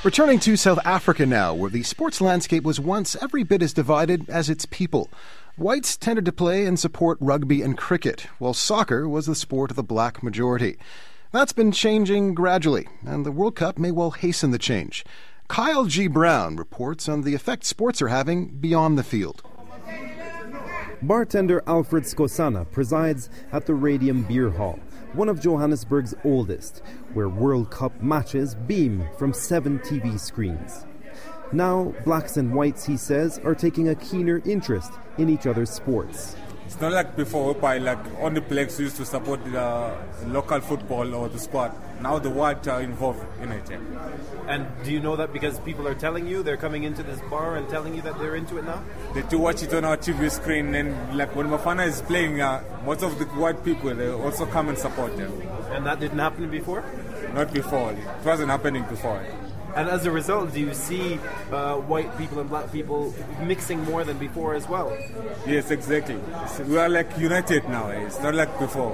Returning to South Africa now, where the sports landscape was once every bit as divided as its people. Whites tended to play and support rugby and cricket, while soccer was the sport of the black majority. That's been changing gradually, and the World Cup may well hasten the change. Kyle G. Brown reports on the effect sports are having beyond the field. Bartender Alfred Skosana presides at the Radium Beer Hall, one of Johannesburg's oldest, where World Cup matches beam from 7 TV screens. Now, blacks and whites, he says, are taking a keener interest in each other's sports. It's not like before, like only blacks used to support the local football or the squad. Now the whites are involved in it. Yeah. And do you know that because people are telling you, they're coming into this bar and telling you that they're into it now? They do watch it on our TV screen, and like when Bafana is playing, most of the white people, they also come and support them. And that didn't happen before? Not before. It wasn't happening before. And as a result, do you see white people and black people mixing more than before as well? Yes, exactly. We are like united now. It's not like before.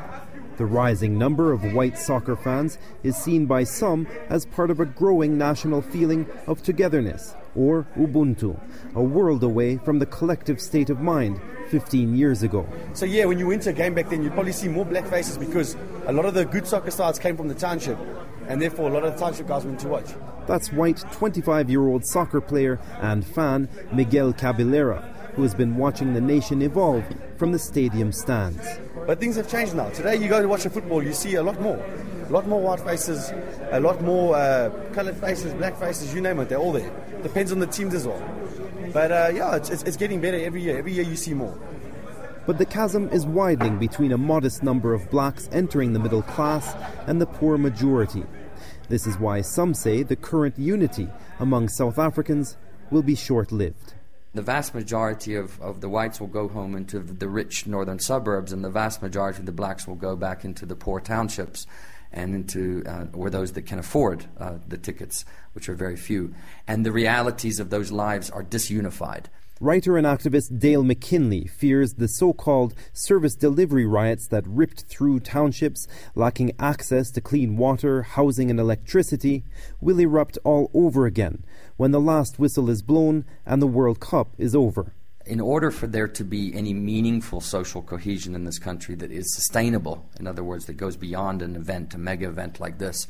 The rising number of white soccer fans is seen by some as part of a growing national feeling of togetherness, or Ubuntu, a world away from the collective state of mind 15 years ago. So yeah, when you went to a game back then, you'd probably see more black faces because a lot of the good soccer sides came from the township, and therefore a lot of the township guys went to watch. That's white 25-year-old soccer player and fan Miguel Caballera, who has been watching the nation evolve from the stadium stands. But things have changed now. Today you go to watch a football, you see a lot more white faces, a lot more coloured faces, black faces, you name it, they're all there. Depends on the teams as well. But yeah, it's getting better every year. Every year you see more. But the chasm is widening between a modest number of blacks entering the middle class and the poor majority. This is why some say the current unity among South Africans will be short-lived. The vast majority of the whites will go home into the rich northern suburbs, and the vast majority of the blacks will go back into the poor townships and into or those that can afford the tickets, which are very few. And the realities of those lives are disunified. Writer and activist Dale McKinley fears the so-called service delivery riots that ripped through townships, lacking access to clean water, housing and electricity, will erupt all over again when the last whistle is blown and the World Cup is over. In order for there to be any meaningful social cohesion in this country that is sustainable, in other words, that goes beyond an event, a mega event like this,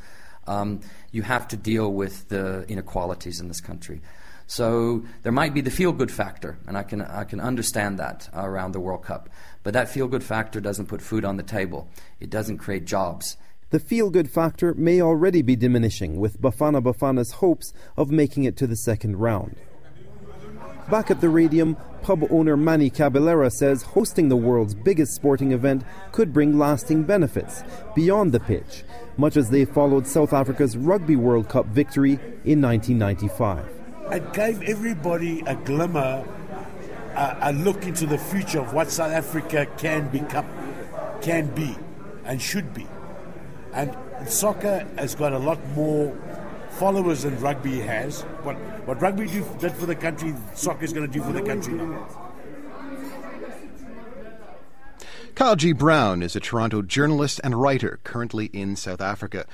you have to deal with the inequalities in this country. So there might be the feel-good factor, and I can understand that around the World Cup. But that feel-good factor doesn't put food on the table. It doesn't create jobs. The feel-good factor may already be diminishing, with Bafana Bafana's hopes of making it to the second round. Back at the Radium, pub owner Manny Caballera says hosting the world's biggest sporting event could bring lasting benefits beyond the pitch, much as they followed South Africa's Rugby World Cup victory in 1995. It gave everybody a glimmer, a look into the future of what South Africa can become, can be, and should be. And soccer has got a lot more followers than rugby has. What rugby did for the country, soccer is going to do for the country now. Kyle G. Brown is a Toronto journalist and writer currently in South Africa.